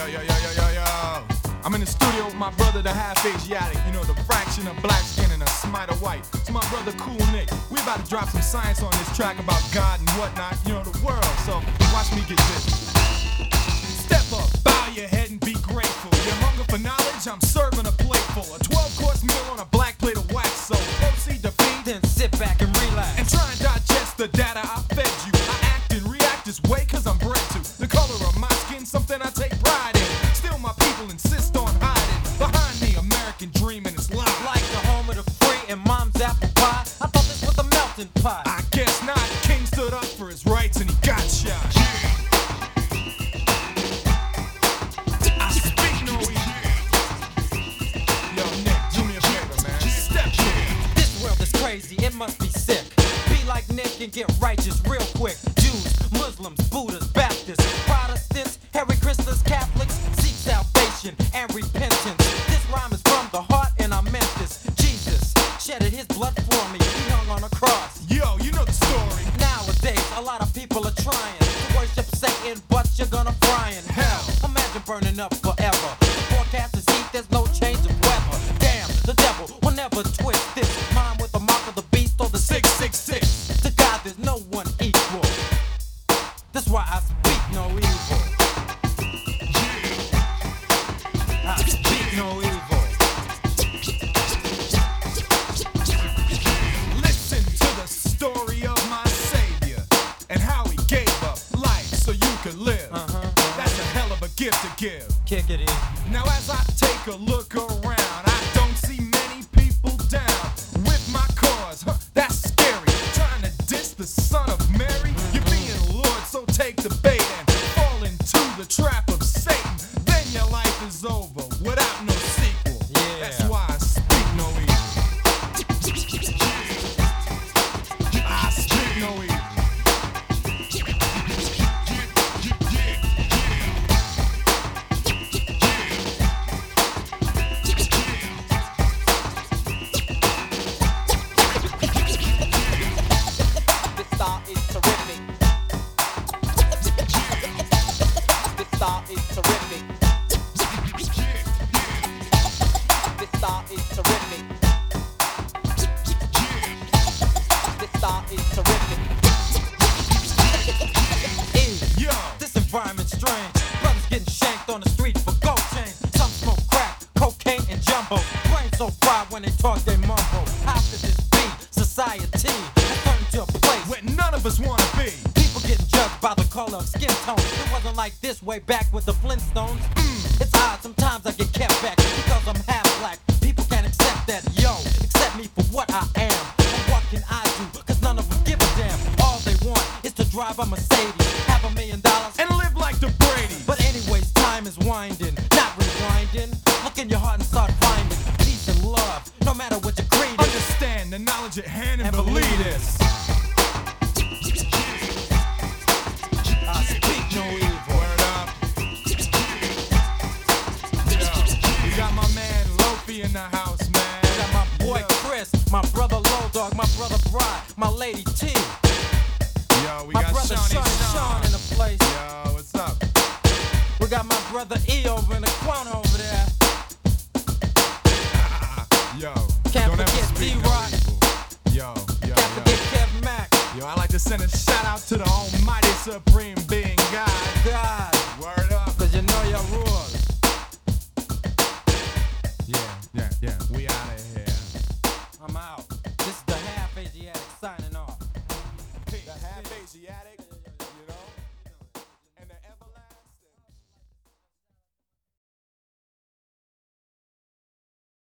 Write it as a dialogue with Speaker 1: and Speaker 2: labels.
Speaker 1: Yo. I'm in the studio with my brother, the half Asiatic. You know, the fraction of black skin and a smite of white. It's my brother, Cool Nick. We about to drop some science on this track about God and whatnot, you know, the world. So watch me get this. Step up, bow your head and be grateful. Your hunger for knowledge, I'm serving a plateful. A 12-course meal on a black plate of wax. So proceed to feed,
Speaker 2: then sit back and relax.
Speaker 1: And try and digest the data I fed you. I act and react this way cause I'm bred to. The color of my skin, something I take pride in. Still my people insist on hiding behind the American dream and it's lies.
Speaker 2: Like the home of the free and mom's apple pie. I thought this was a melting pot.
Speaker 1: I guess not. King stood up for his rights and he got shot. I speak no evil. Yo, Nick, do me a favor, man. Step in.
Speaker 2: This world is crazy, it must be sick. Be like Nick and get righteous real quick. Jews, Muslims, Buddhists, Baptists, Protestants, Hare Krishnas, Catholics, seek salvation and repentance. This rhyme is from the heart and I meant this. Jesus shedded his blood for me, he hung on a cross.
Speaker 1: Yo, you know the story.
Speaker 2: Nowadays, a lot of people are trying to worship Satan, but you're gonna fry in hell. Imagine burning up forever. The forecast is heat, there's no change of weather. Damn, the devil will never twist this mind with the mark of the beast or the 666. To God, there's no one equal. That's why I speak no evil. I speak no evil.
Speaker 1: Listen to the story of my savior and how he gave up life so you could live. That's a hell of a gift to give.
Speaker 2: Kick it in.
Speaker 1: Now as I take a look around, I don't see many people down with my cause. That's scary. Trying to diss the son of Mary. You're being lured, so take the bait and fall into the trap of Satan. Then your life is over without no sequel.
Speaker 2: Yeah.
Speaker 1: That's why I speak no evil. I speak no evil.
Speaker 2: This star is terrific. This star is terrific. This star is terrific. This star is terrific.
Speaker 1: Yo.
Speaker 2: This environment's strange. Brothers getting shanked on the street for gold chains. Some smoke crack, cocaine, and jumbo. Brains so fried when they talk, they mumble. How could this be? Society has turned into a place
Speaker 1: Where none of us wanna be.
Speaker 2: people getting judged by the color of skin tone. It wasn't like this way back with the Flintstones. It's odd, sometimes I get kept back because I'm half black. People can't accept that, yo. Accept me for what I am. And what can I do? Cause none of them give a damn. All they want is to drive a Mercedes, have $1 million,
Speaker 1: And live like the Brady.
Speaker 2: but anyways, time is winding, not rewinding. Look in your heart and start finding peace and love, no matter what your creed is.
Speaker 1: Understand the knowledge at hand and
Speaker 2: And
Speaker 1: believe
Speaker 2: believe
Speaker 1: this.
Speaker 2: I speak no evil.
Speaker 1: Word up. Yo, we got my man Lofi in the house, man.
Speaker 2: Got my boy
Speaker 1: Yo.
Speaker 2: Chris, my brother Low Dog, my brother Bry, my lady T,
Speaker 1: Yo, we
Speaker 2: my
Speaker 1: got
Speaker 2: brother
Speaker 1: Shawnee
Speaker 2: Sean in the place.
Speaker 1: Yo, what's up?
Speaker 2: We got my brother E over in the corner over there.
Speaker 1: Yo,
Speaker 2: Can't
Speaker 1: don't ever
Speaker 2: forget
Speaker 1: speak no
Speaker 2: D-Rock.
Speaker 1: evil. Yo.
Speaker 2: Can't forget Kev Mack.
Speaker 1: Yo, I like to send a shout out to the almighty supreme being God.
Speaker 2: God.